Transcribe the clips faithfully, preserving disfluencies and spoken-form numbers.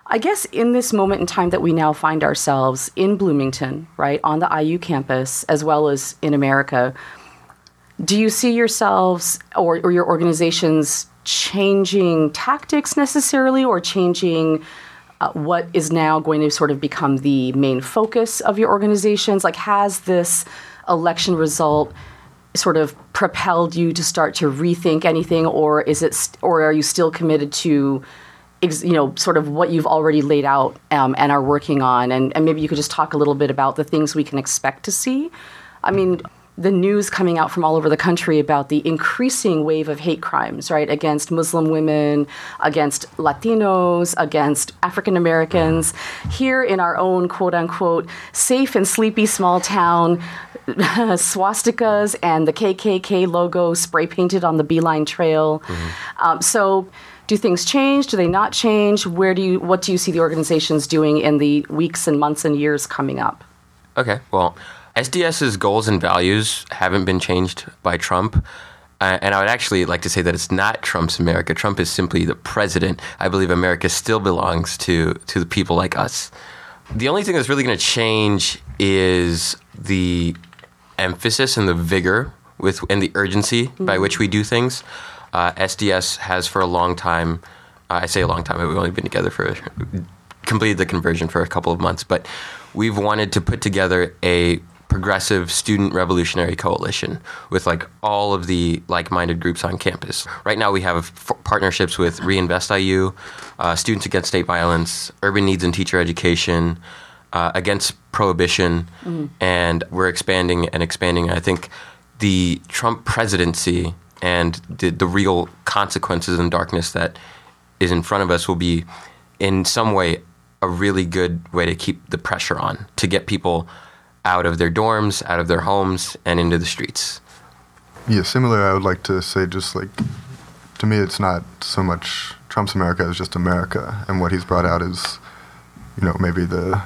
I guess in this moment in time that we now find ourselves in Bloomington, right, on the I U campus, as well as in America, do you see yourselves or, or your organizations changing tactics necessarily, or changing uh, what is now going to sort of become the main focus of your organizations? Like, has this election result sort of propelled you to start to rethink anything, or is it, st- or are you still committed to, ex- you know, sort of what you've already laid out um, and are working on? And, and maybe you could just talk a little bit about the things we can expect to see. I mean, the news coming out from all over the country about the increasing wave of hate crimes, right, against Muslim women, against Latinos, against African Americans. Here in our own, quote unquote, safe and sleepy small town, swastikas and the K K K logo spray painted on the Beeline Trail. Mm-hmm. Um, so do things change? Do they not change? Where do you, what do you see the organizations doing in the weeks and months and years coming up? Okay, well, SDS's goals and values haven't been changed by Trump. Uh, and I would actually like to say that it's not Trump's America. Trump is simply the president. I believe America still belongs to, to the people like us. The only thing that's really going to change is the emphasis and the vigor with and the urgency mm-hmm. by which we do things. Uh, S D S has for a long time, uh, I say a long time, we've only been together for, completed the conversion for a couple of months, but we've wanted to put together a progressive student revolutionary coalition with like all of the like-minded groups on campus. Right now we have f- partnerships with Reinvest I U, uh, Students Against State Violence, Urban Needs and Teacher Education, uh, Against Prohibition, mm-hmm. and we're expanding and expanding. I think the Trump presidency and the, the real consequences and darkness that is in front of us will be in some way a really good way to keep the pressure on, to get people out of their dorms, out of their homes, and into the streets. Yeah, similar, I would like to say just like, to me, it's not so much Trump's America as just America, and what he's brought out is, you know, maybe the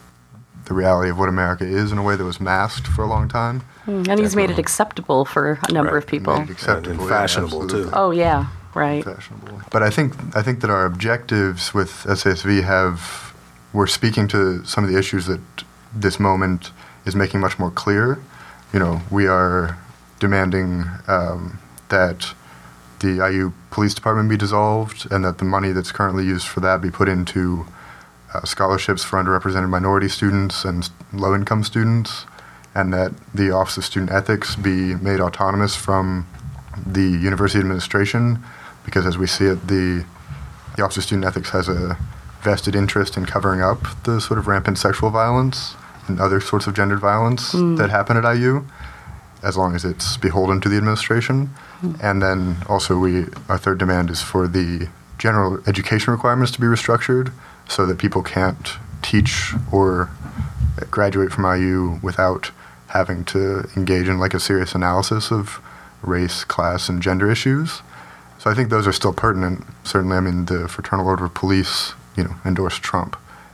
the reality of what America is in a way that was masked for a long time. Mm, and he's made it acceptable for a number right. of people. Made it acceptable, and fashionable, yeah, too. Oh, yeah, right. Fashionable. But I think I think that our objectives with S A S V have, we're speaking to some of the issues that this moment is making much more clear. You know, we are demanding um, that the I U Police Department be dissolved and that the money that's currently used for that be put into uh, scholarships for underrepresented minority students and low-income students, and that the Office of Student Ethics be made autonomous from the university administration, because as we see it, the, the Office of Student Ethics has a vested interest in covering up the sort of rampant sexual violence and other sorts of gendered violence mm. that happen at I U, as long as it's beholden to the administration. Mm. And then also we, our third demand is for the general education requirements to be restructured so that people can't teach or graduate from I U without having to engage in like a serious analysis of race, class, and gender issues. So I think those are still pertinent. Certainly, I mean, the Fraternal Order of Police, you know, endorsed Trump.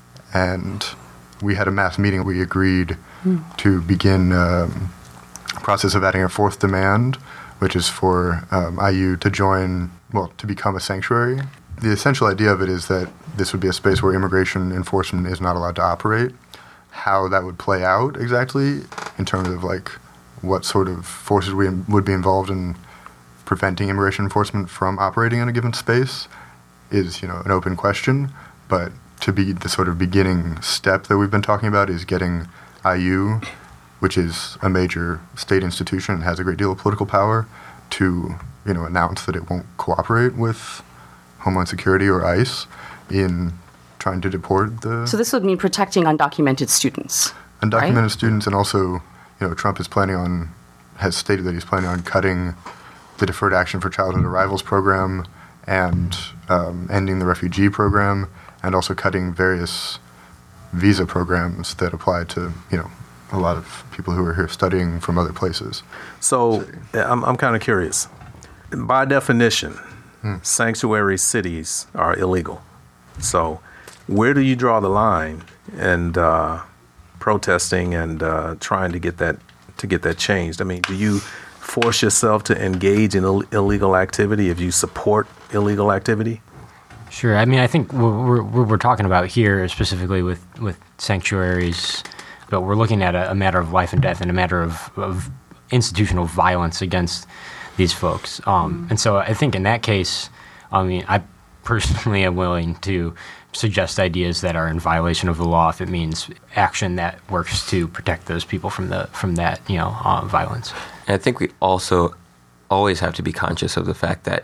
And we had a mass meeting. We agreed mm. to begin um, a process of adding a fourth demand, which is for um, I U to join, well, to become a sanctuary. The essential idea of it is that this would be a space where immigration enforcement is not allowed to operate. How that would play out exactly in terms of like what sort of forces we would be involved in preventing immigration enforcement from operating in a given space is, you know, an open question. But to be the sort of beginning step that we've been talking about is getting I U, which is a major state institution and has a great deal of political power, to, you know, announce that it won't cooperate with Homeland Security or ICE in trying to deport the... So this would mean protecting undocumented students, Undocumented right? students, and also, you know, Trump is planning on, has stated that he's planning on cutting the Deferred Action for Childhood Arrivals program and um, ending the refugee program, and also cutting various visa programs that apply to, you know, a lot of people who are here studying from other places. So I'm, I'm kind of curious. By definition, hmm. sanctuary cities are illegal. So where do you draw the line in uh, protesting and uh, trying to get that to get that changed? I mean, do you force yourself to engage in Ill- illegal activity if you support illegal activity? Sure. I mean, I think what we're, what we're talking about here specifically with, with sanctuaries, but we're looking at a, a matter of life and death and a matter of, of institutional violence against these folks. Um, mm-hmm. And so I think in that case, I mean, I personally am willing to suggest ideas that are in violation of the law if it means action that works to protect those people from the from that, you know, uh, violence. And I think we also always have to be conscious of the fact that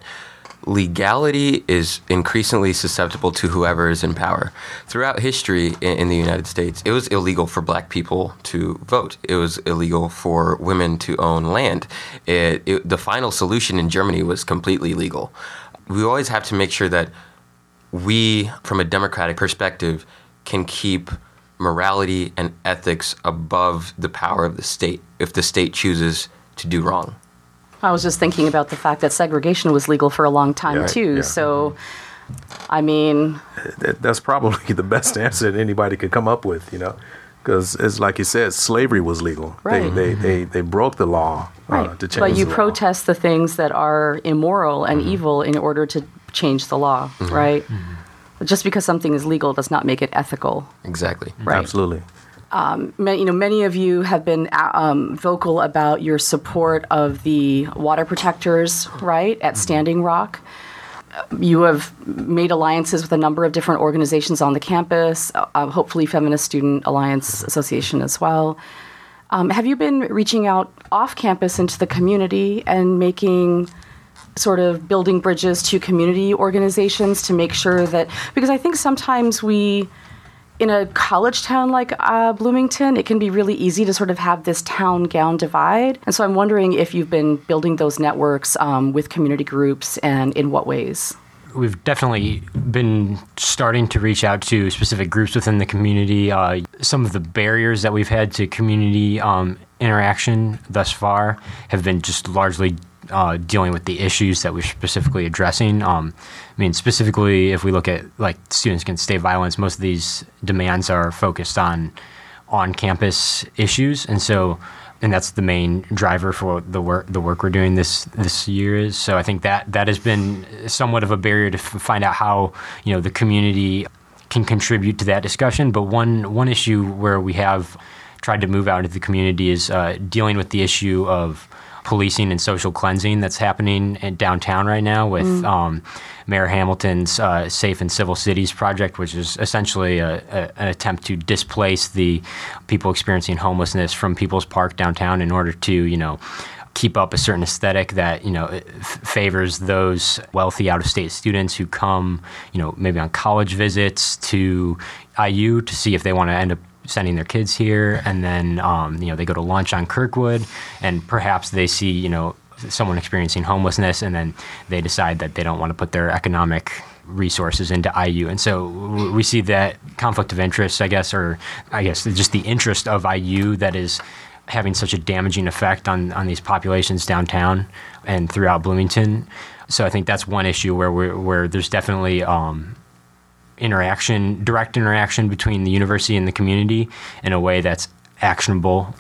legality is increasingly susceptible to whoever is in power. Throughout history in, in the United States, it was illegal for black people to vote. It was illegal for women to own land. It, it, the final solution in Germany was completely legal. We always have to make sure that we, from a democratic perspective, can keep morality and ethics above the power of the state if the state chooses to do wrong. I was just thinking about the fact that segregation was legal for a long time, yeah, too. Yeah. So, I mean... That's probably the best answer that anybody could come up with, you know, because it's like you said, slavery was legal. Right. They, they, they, they broke the law right. uh, to change But you the protest law. the things that are immoral and mm-hmm. evil in order to change the law, mm-hmm. right? Mm-hmm. Just because something is legal does not make it ethical. Exactly. Right. Absolutely. Um, you know, many of you have been um, vocal about your support of the water protectors, right, at Standing Rock. You have made alliances with a number of different organizations on the campus, uh, hopefully Feminist Student Alliance Association as well. Um, have you been reaching out off campus into the community and making sort of building bridges to community organizations to make sure that, because I think sometimes we, in a college town like uh, Bloomington, it can be really easy to sort of have this town-gown divide. And so I'm wondering if you've been building those networks um, with community groups and in what ways. We've definitely been starting to reach out to specific groups within the community. Uh, some of the barriers that we've had to community um, interaction thus far have been just largely Uh, dealing with the issues that we're specifically addressing. Um, I mean, specifically, if we look at like students against state violence, most of these demands are focused on on-campus issues, and so, and that's the main driver for the work the work we're doing this this year is. So I think that that has been somewhat of a barrier to f- find out how, you know, the community can contribute to that discussion. But one one issue where we have tried to move out into the community is uh, dealing with the issue of policing and social cleansing that's happening in downtown right now with mm. um, Mayor Hamilton's uh, Safe and Civil Cities project, which is essentially a, a, an attempt to displace the people experiencing homelessness from People's Park downtown in order to, you know, keep up a certain aesthetic that, you know, f- favors those wealthy out-of-state students who come, you know, maybe on college visits to I U to see if they want to end up sending their kids here, and then um, you know, they go to lunch on Kirkwood, and perhaps they see, you know, someone experiencing homelessness, and then they decide that they don't want to put their economic resources into I U. And so we see that conflict of interest, I guess, or I guess just the interest of I U that is having such a damaging effect on, on these populations downtown and throughout Bloomington. So I think that's one issue where we're, where there's definitely um, interaction, direct interaction between the university and the community in a way that's actionable